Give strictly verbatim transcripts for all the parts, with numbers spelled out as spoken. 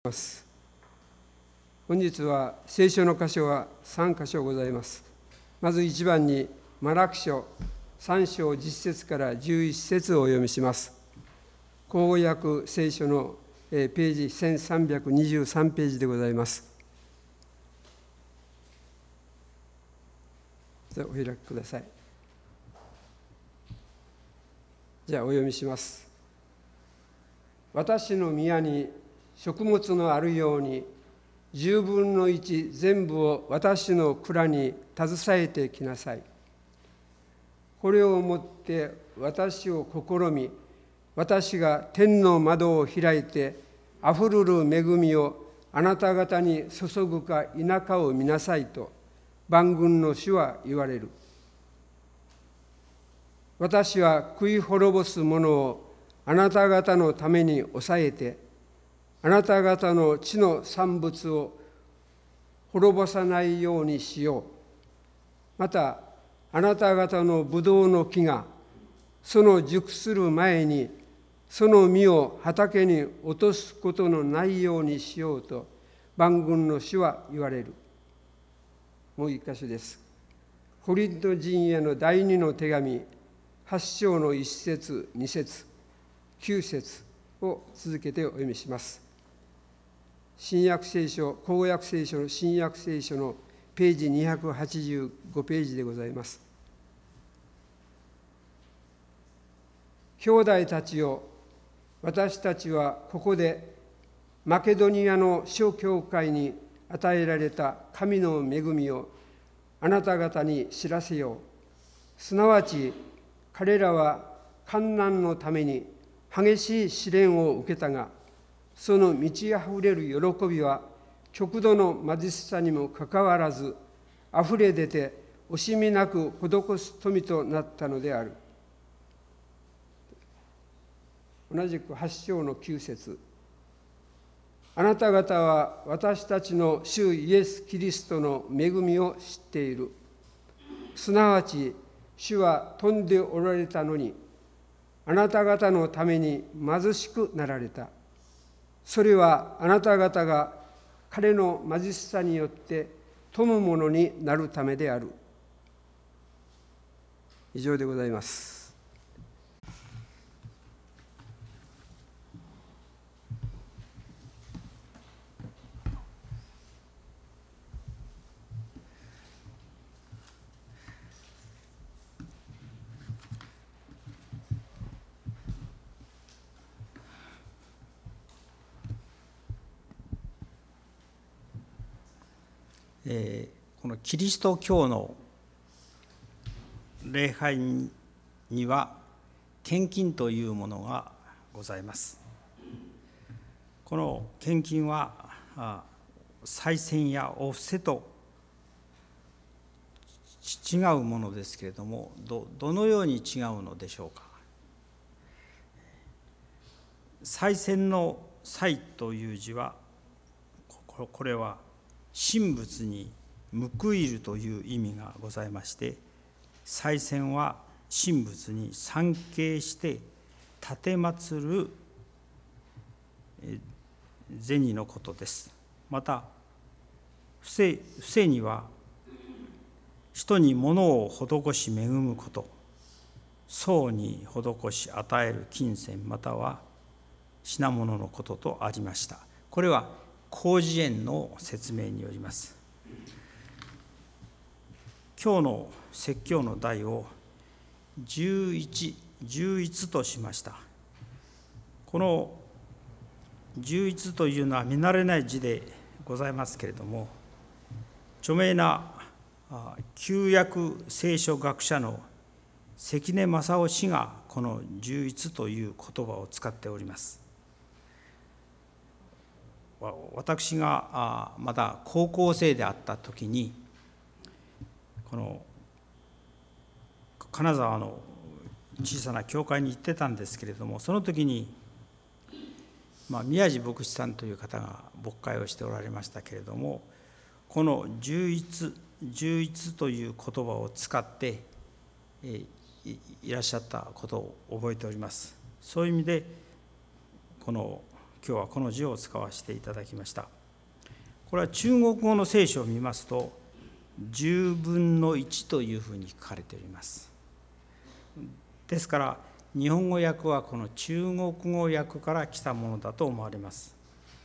ます。本日は聖書の箇所はさん箇所ございます。まずいちばんにマラキ書さん章じゅっ節からじゅういち節をお読みします。口語訳聖書のページせんさんびゃくにじゅうさんページでございます。お開きください。じゃあお読みします。私の宮に食物のあるように十分の一全部を私の蔵に携えてきなさい。これをもって私を試み、私が天の窓を開いてあふるる恵みをあなた方に注ぐか否かを見なさいと万軍の主は言われる。私は食い滅ぼすものをあなた方のために抑えて、あなた方の地の産物を滅ぼさないようにしよう。また、あなた方のブドウの木がその熟する前にその実を畑に落とすことのないようにしようと万軍の主は言われる。もう一箇所です。コリント人への第二の手紙はち章のいち節に節きゅう節を続けてお読みします。新約聖書、口語訳聖書の新約聖書のページにひゃくはちじゅうごページでございます。兄弟たちよ、私たちはここでマケドニアの諸教会に与えられた神の恵みをあなた方に知らせよう。すなわち彼らは患難のために激しい試練を受けたが、その満ちあふれる喜びは極度の貧しさにもかかわらずあふれ出て惜しみなく施す富となったのである。同じくはち章のきゅう節、あなた方は私たちの主イエス・キリストの恵みを知っている。すなわち主は富んでおられたのにあなた方のために貧しくなられた。それはあなた方が彼の貧しさによって富むものになるためである。以上でございます。 えー、このキリスト教の礼拝には献金というものがございます。この献金は祭銭やお布施と違うものですけれども、 ど, どのように違うのでしょうか。祭銭の祭という字は、これは神仏に報いるという意味がございまして、祭銭は神仏に参詣して奉る銭のことです。また布施、布施には人に物を施し恵むこと、僧に施し与える金銭または品物のこととありました。これは広辞苑の説明によります。今日の説教の題を十一、十一としました。この十一というのは見慣れない字でございますけれども、著名な旧約聖書学者の関根正夫氏がこの十一という言葉を使っております。私がまだ高校生であった時に、この金沢の小さな教会に行ってたんですけれども、その時に、まあ、宮地牧師さんという方が牧会をしておられましたけれども、この十一、十一という言葉を使っていらっしゃったことを覚えております。そういう意味でこの今日はこの字を使わせていただきました。これは中国語の聖書を見ますと、じゅうぶんのいちというふうに書かれております。ですから、日本語訳はこの中国語訳から来たものだと思われます。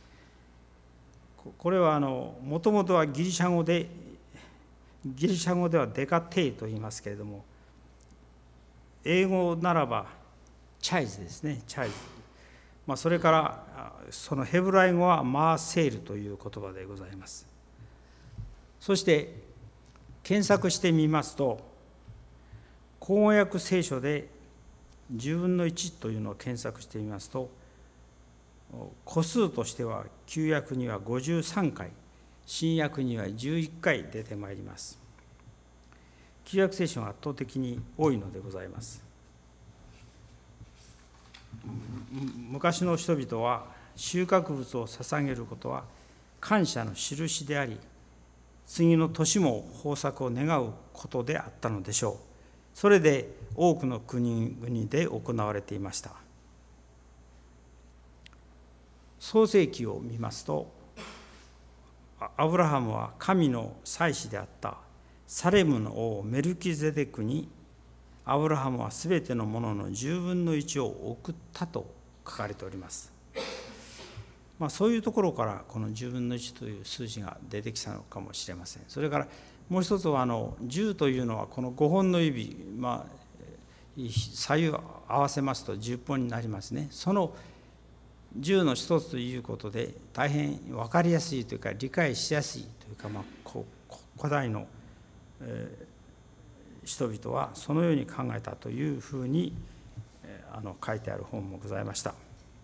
これはあのもともとはギリシャ語で、ギリシャ語ではデカテイと言いますけれども、英語ならばチャイズですね、チャイズ。まあ、それからそのヘブライ語はマーセールという言葉でございます。そして検索してみますと、口語訳聖書でじゅうぶんのいちというのを検索してみますと、個数としては旧約にはごじゅうさんかい、新約にはじゅういっかい出てまいります。旧約聖書が圧倒的に多いのでございます。昔の人々は収穫物を捧げることは感謝の印であり、次の年も豊作を願うことであったのでしょう。それで多くの国々で行われていました。創世記を見ますと、アブラハムは神の祭司であったサレムの王メルキゼデクに、アブラハムはすべてのもののじゅうぶんのいちを送ったと書かれております。まあ、そういうところからこのじゅうぶんのいちという数字が出てきたのかもしれません。それからもう一つはあのじゅうというのはこのごほんの指、まあ、左右合わせますとじゅっぽんになりますね。そのじゅうの一つということで大変分かりやすいというか理解しやすいというか、まあ、古代の、えー、人々はそのように考えたというふうに、えー、あの書いてある本もございました。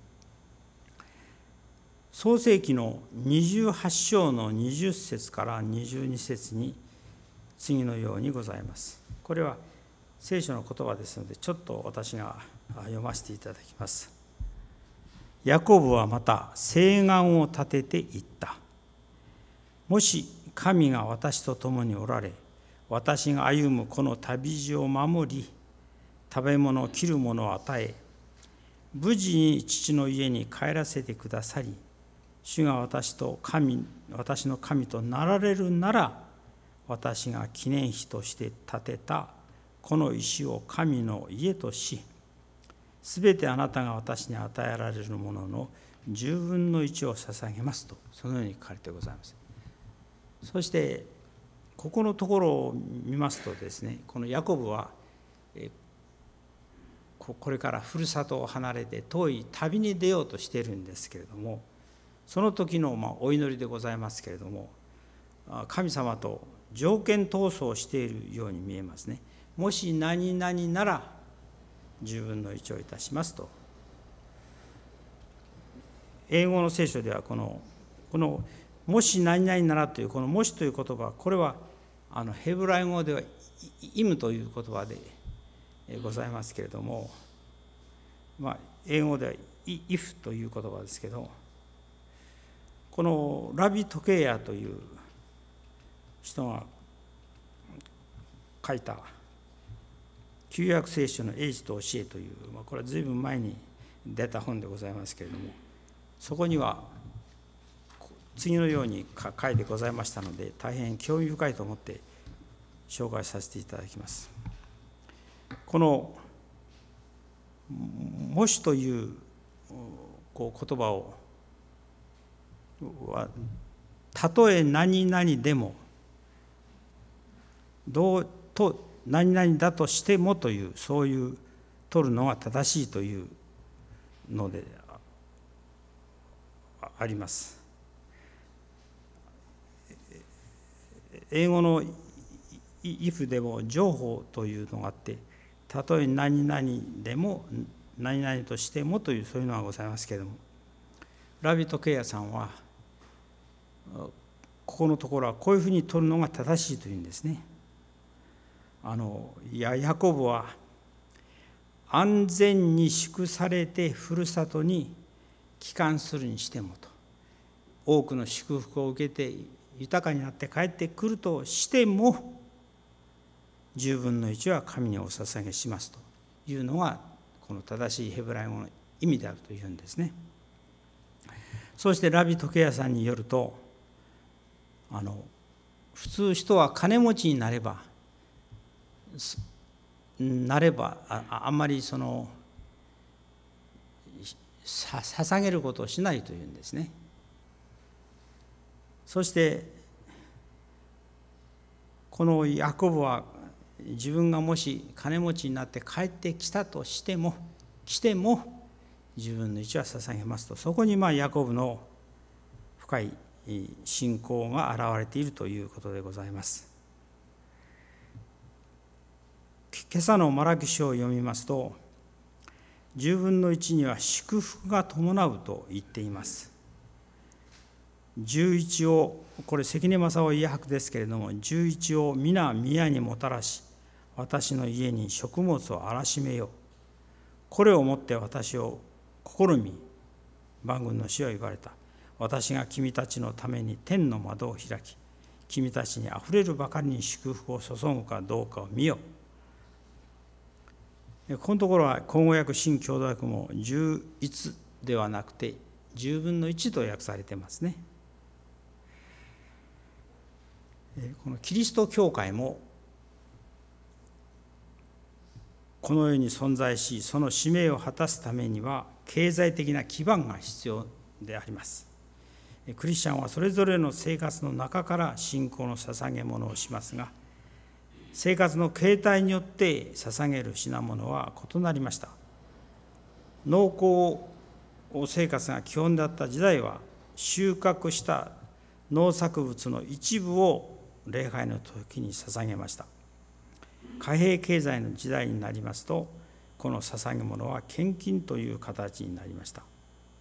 創世記のにじゅうはち章のにじゅっ節からにじゅうに節に次のようにございます。これは聖書の言葉ですので、ちょっと私が読ませていただきます。ヤコブはまた誓願を立てて言った。もし神が私と共におられ、私が歩むこの旅路を守り、食べ物、着るものを与え、無事に父の家に帰らせてくださり、主が私と神、私の神となられるなら、私が記念碑として建てたこの石を神の家とし、すべてあなたが私に与えられるもののじゅうぶんのいちを捧げますと、そのように書かれてございます。そしてここのところを見ますとですね、このヤコブはこれからふるさとを離れて遠い旅に出ようとしているんですけれども、その時のまあお祈りでございますけれども、神様と条件闘争しているように見えますね。もし何々ならじゅうぶんのいちをいたしますと。英語の聖書ではこのこのもし何々ならというこのもしという言葉、これはあのヘブライ語ではイムという言葉でございますけれども、まあ、英語ではイフという言葉ですけど、このラビ・トケイヤという人が書いた旧約聖書の英字と教えという、まあ、これは随分前に出た本でございますけれども、そこには次のように書いてございましたので、大変興味深いと思って紹介させていただきます。このもしというこう言葉をは、たとえ何々でもどうと何々だとしてもという、そういう取るのが正しいというのであります。英語の if でも情報というのがあって、たとえ何々でも何々としてもという、そういうのがございますけれども、ラビ・トケイヤさんはここのところはこういうふうに取るのが正しいというんですね。あのヤコブは安全に祝されてふるさとに帰還するにしてもと、多くの祝福を受けて豊かになって帰ってくるとしても、じゅうぶんのいちは神にお捧げしますというのがこの正しいヘブライ語の意味であるというんですね。 そしてラビ時計屋さんによると、あの普通人は金持ちになればなれば あ, あんまりそのさ捧げることをしないというんですね。そしてこのヤコブは自分がもし金持ちになって帰ってきたとしても来てもじゅうぶんのいちは捧げますと、そこにまあヤコブの深い信仰が現れているということでございます。今朝のマラキ書を読みますと、じゅうぶんのいちには祝福が伴うと言っています。じゅういちを、これ関根正夫訳ですけれども、じゅういちを皆宮にもたらし、私の家に食物を荒らしめよ。これをもって私を試み、万軍の主は言われた。私が君たちのために天の窓を開き、君たちにあふれるばかりに祝福を注ぐかどうかを見よ。このところは口語訳新共同訳もじゅういちではなくてじゅうぶんのいちと訳されてますね。このキリスト教会もこの世に存在し、その使命を果たすためには経済的な基盤が必要であります。クリスチャンはそれぞれの生活の中から信仰の捧げ物をしますが、生活の形態によって捧げる品物は異なりました。農耕生活が基本だった時代は、収穫した農作物の一部を礼拝の時に捧げました。貨幣経済の時代になりますと、この捧げ物は献金という形になりました。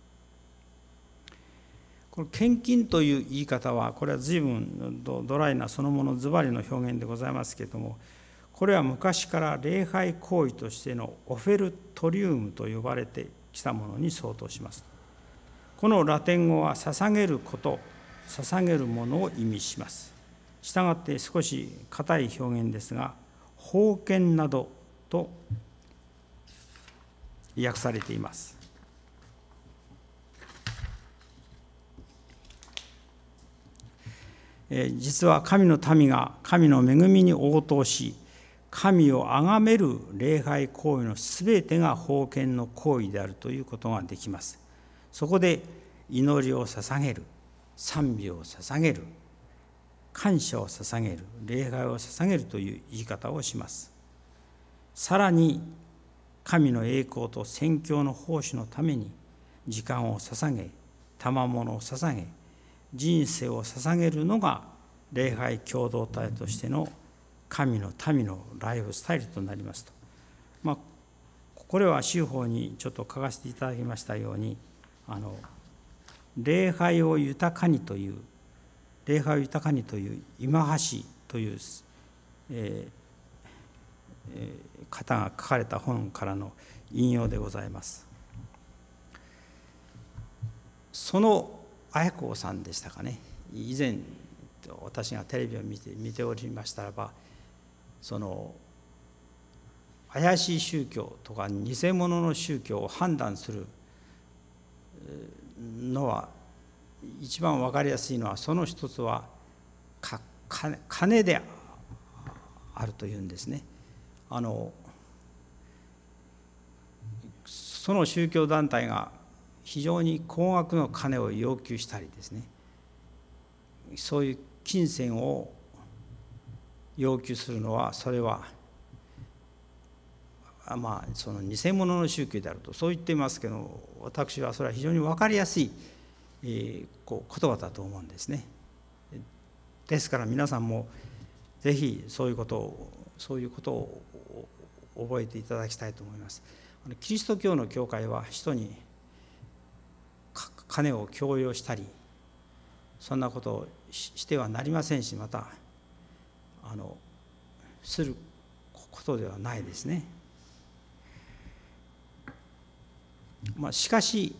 この献金という言い方は、これは随分ドライなそのものズバリの表現でございますけれども、これは昔から礼拝行為としてのオフェルトリウムと呼ばれてきたものに相当します。このラテン語は捧げること、捧げるものを意味します。したがって少し硬い表現ですが、奉献などと訳されています。実は神の民が神の恵みに応答し、神を崇める礼拝行為のすべてが奉献の行為であるということができます。そこで祈りを捧げる、賛美を捧げる、感謝を捧げる、礼拝を捧げるという言い方をします。さらに神の栄光と宣教の奉仕のために時間を捧げ、賜物を捧げ、人生を捧げるのが礼拝共同体としての神の民のライフスタイルとなりますと、まあ、これは修法にちょっと書かせていただきましたように、あの礼拝を豊かにという礼拝を豊かにという今橋という、えーえー、方が書かれた本からの引用でございます。その綾子さんでしたかね、以前私がテレビを見て見ておりましたらば、その怪しい宗教とか偽物の宗教を判断するのは、一番分かりやすいのは、その一つは金であるというんですね。あのその宗教団体が非常に高額の金を要求したりですね、そういう金銭を要求するのは、それはまあその偽物の宗教であるとそう言っていますけど、私はそれは非常に分かりやすい、えー、こう言葉だと思うんですね。ですから皆さんもぜひそういうことをそういうことを覚えていただきたいと思います。キリスト教の教会は人に金を強要したり、そんなことをしてはなりませんし、またあのすることではないですね。まあ、しかし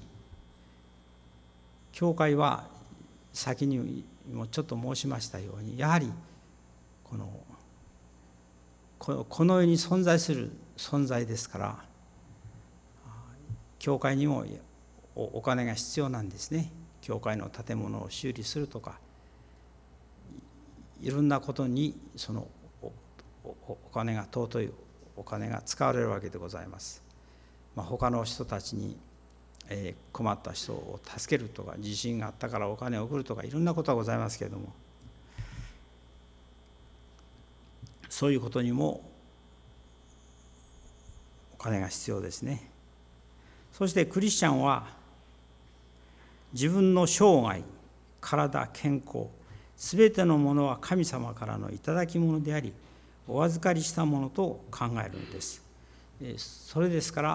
教会は先にもちょっと申しましたように、やはりこのこの世に存在する存在ですから、教会にもお金が必要なんですね。 教会の建物を修理するとか、いろんなことにその お, お, お金が尊いお金が使われるわけでございます。まあ、他の人たちに、えー、困った人を助けるとか、地震があったからお金を送るとか、いろんなことはございますけれども、そういうことにもお金が必要ですね。そしてクリスチャンは自分の生涯、体、健康、すべてのものは神様からの頂き物であり、お預かりしたものと考えるのです。それですから、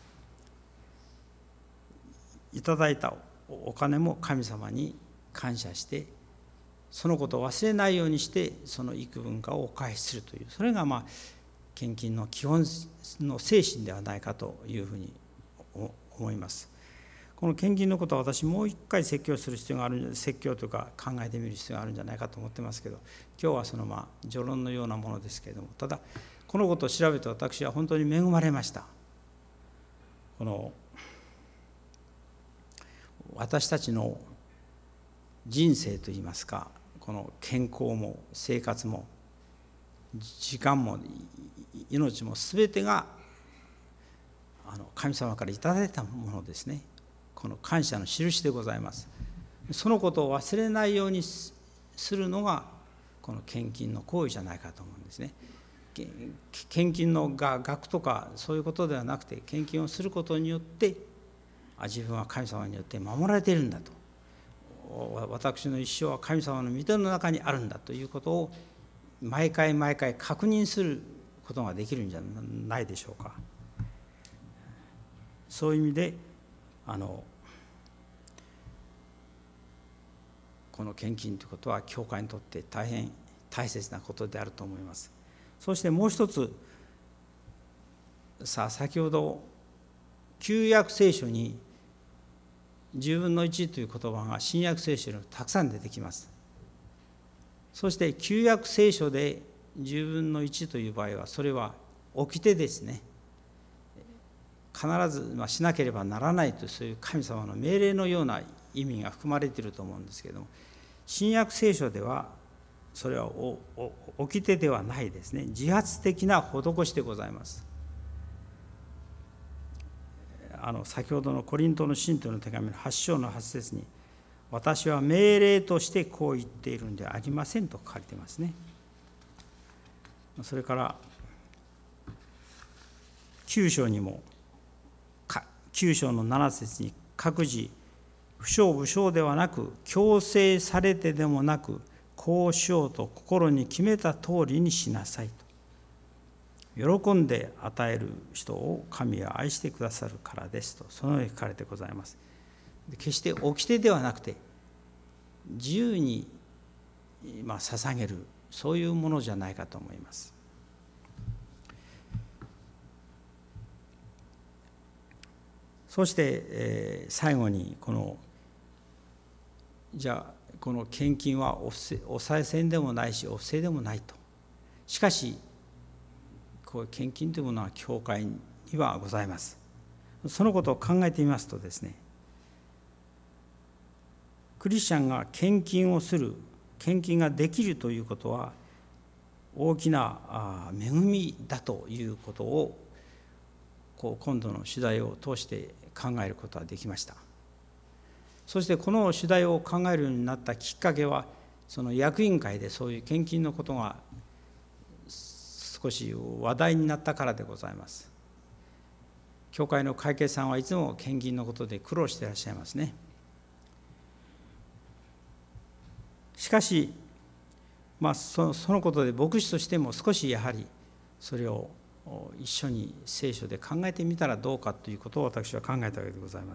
いただいたお金も神様に感謝して、そのことを忘れないようにして、その幾分かをお返しするという、それがまあ献金の基本の精神ではないかというふうに思います。この献金のことは私もう一回説教する必要がある、説教というか考えてみる必要があるんじゃないかと思ってますけど、今日はそのまあ序論のようなものですけれども、ただこのことを調べて私は本当に恵まれました。この私たちの人生といいますか、この健康も生活も時間も命もすべてがあの神様からいただいたものですね。この感謝の印でございます。そのことを忘れないようにするのがこの献金の行為じゃないかと思うんですね。献金の額とかそういうことではなくて、献金をすることによって自分は神様によって守られているんだと、私の一生は神様の御手の中にあるんだということを毎回毎回確認することができるんじゃないでしょうか。そういう意味であのこの献金ということは教会にとって大変大切なことであると思います。そしてもう一つ、さあ先ほど旧約聖書にじゅうぶんのいちという言葉が新約聖書にたくさん出てきます。そして旧約聖書でじゅうぶんのいちという場合は、それは掟ですね。必ずしなければならないという、そういう神様の命令のような意味が含まれていると思うんですけれども、新約聖書ではそれは掟ではないですね。自発的な施しでございます。あの先ほどのコリントの信徒の手紙のはち章のはち節に、私は命令としてこう言っているんではありませんと書かれていますね。それからきゅう章にも、きゅう章のなな節に、各自不祥不祥ではなく強制されてでもなく、こうしようと心に決めた通りにしなさいと、喜んで与える人を神は愛してくださるからですと、そのように書かれてございます。決して掟ではなくて自由にまあ捧げる、そういうものじゃないかと思います。そして、えー、最後にこのじゃあこの献金はお賽銭でもないしお布施でもないと。しかしこういう献金というものは教会にはございます。そのことを考えてみますとですね、クリスチャンが献金をする、献金ができるということは大きな恵みだということをこう今度の取材を通して考えることができました。そしてこの取材を考えるようになったきっかけは、その役員会でそういう献金のことが少し話題になったからでございます。教会の会計さんはいつも献金のことで苦労していらっしゃいますね。しかし、まあ、そ, そのことで牧師としても少しやはりそれを一緒に聖書で考えてみたらどうかということを私は考えたわけでございます。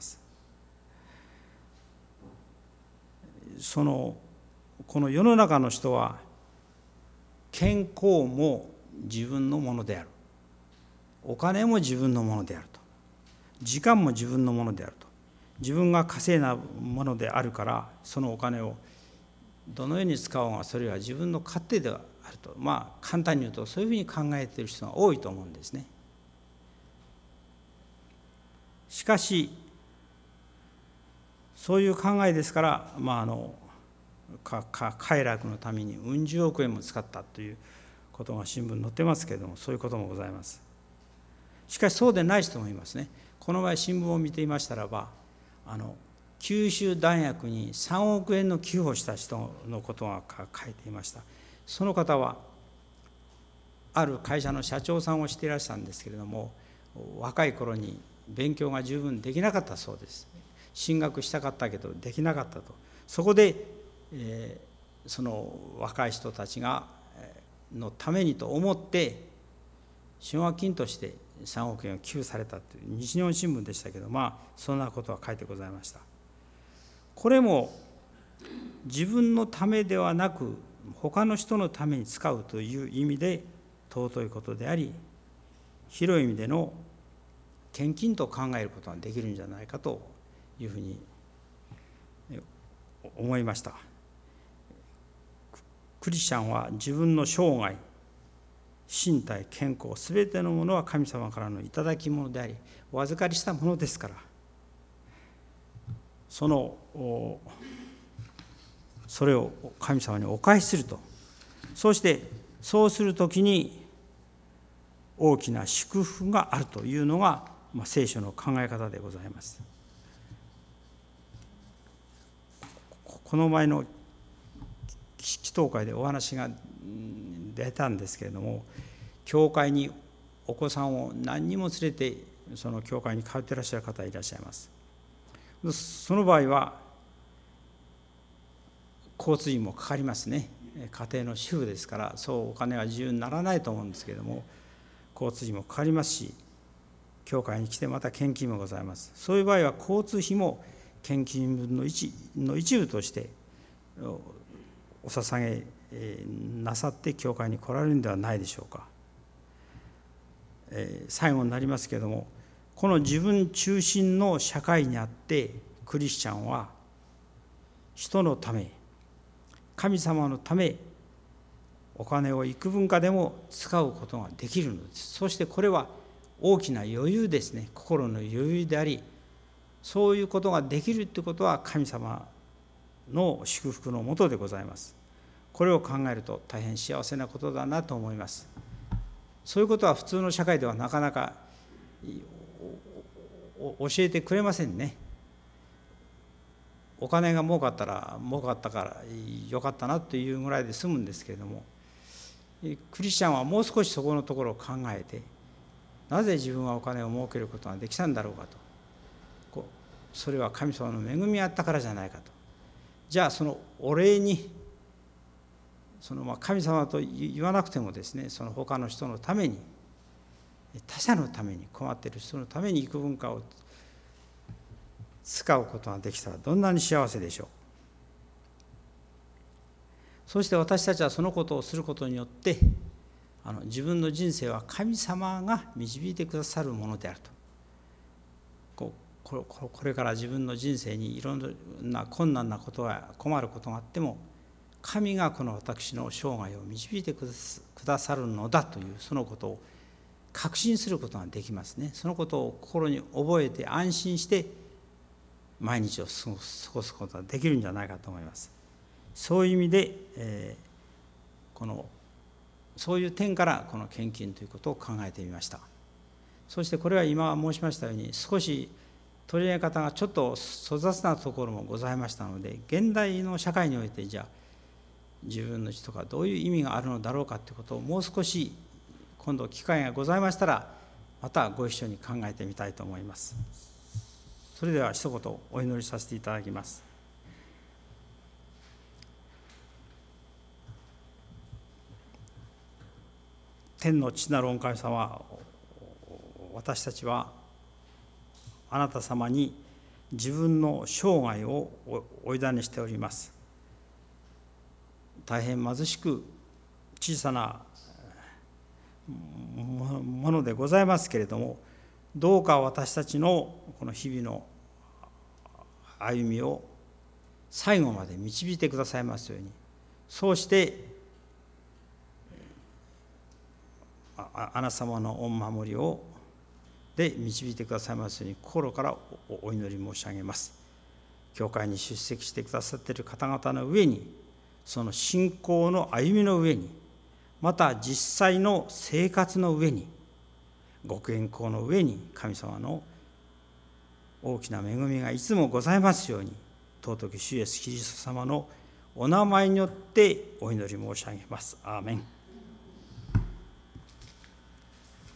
そのこの世の中の人は健康も自分のものである、お金も自分のものであると、時間も自分のものであると、自分が稼いだものであるから、そのお金をどのように使おうがそれは自分の勝手ではあると、まあ簡単に言うとそういうふうに考えている人が多いと思うんですね。しかしそういう考えですから、まあ、あのかか快楽のためにうん十億円も使ったということが新聞に載ってますけれども、そういうこともございます。しかしそうでない人もいますね。この前新聞を見ていましたらば、あの九州大学にさんおくえんの寄付をした人のことが書いていました。その方はある会社の社長さんをしていらっしゃるんですけれども、若い頃に勉強が十分できなかったそうです。進学したかったけどできなかったと。そこで、えー、その若い人たちがのためにと思って奨学金としてさんおくえんを寄付されたという西日本新聞でしたけど、まあそんなことは書いてございました。これも自分のためではなく他の人のために使うという意味で尊いことであり、広い意味での献金と考えることができるんじゃないかというふうに思いました。クリスチャンは自分の生涯、身体、健康、すべてのものは神様からの頂き物であり、お預かりしたものですから、そのそれを神様にお返しすると、そしてそうするときに大きな祝福があるというのが、まあ、聖書の考え方でございます。この前の祈祷会でお話が出たんですけれども、教会にお子さんを何人も連れてその教会に通っていらっしゃる方いらっしゃいます。その場合は交通費もかかりますね。家庭の主婦ですから、そうお金は自由にならないと思うんですけれども、交通費もかかりますし、教会に来てまた献金もございます。そういう場合は交通費も献金分の 一, の一部としてお捧げなさって教会に来られるんではないでしょうか。えー、最後になりますけれども、この自分中心の社会にあってクリスチャンは人のため、神様のためお金を幾分かでも使うことができるのです。そしてこれは大きな余裕ですね。心の余裕であり、そういうことができるということは神様の祝福のもとでございます。これを考えると大変幸せなことだなと思います。そういうことは普通の社会ではなかなか教えてくれませんね。お金が儲かったら儲かったからよかったなというぐらいで済むんですけれども、クリスチャンはもう少しそこのところを考えて、なぜ自分はお金を儲けることができたんだろうかと、こうそれは神様の恵みあったからじゃないかと。じゃあそのお礼に、そのまあ神様と言わなくてもですね、その他の人のために、他者のために、困っている人のために幾分かを使うことができたらどんなに幸せでしょう。そして私たちはそのことをすることによって、あの自分の人生は神様が導いてくださるものであると。こうこれから自分の人生にいろんな困難なことや困ることがあっても、神がこの私の生涯を導いてくださるのだという、そのことを確信することができますね。そのことを心に覚えて安心して毎日を過ごすことができるんじゃないかと思います。そういう意味で、えー、このそういう点からこの献金ということを考えてみました。そしてこれは今申しましたように、少し取り上げ方がちょっと粗雑なところもございましたので、現代の社会においてじゃあ自分の血とかどういう意味があるのだろうかということをもう少し今度機会がございましたらまたご一緒に考えてみたいと思います。それでは一言お祈りさせていただきます。天の父なる御神様、私たちはあなた様に自分の生涯をお委ねしております。大変貧しく小さなものでございますけれども、どうか私たちのこの日々の歩みを最後まで導いてくださいますように、そうしてあなた様の御守りをで導いてくださいますように心からお祈り申し上げます。 教会に出席してくださっている方々の上に、その信仰の歩みの上に、また実際の生活の上に、ご健康の上に神様の大きな恵みがいつもございますように、尊き主イエスキリスト様のお名前によってお祈り申し上げます。アーメン。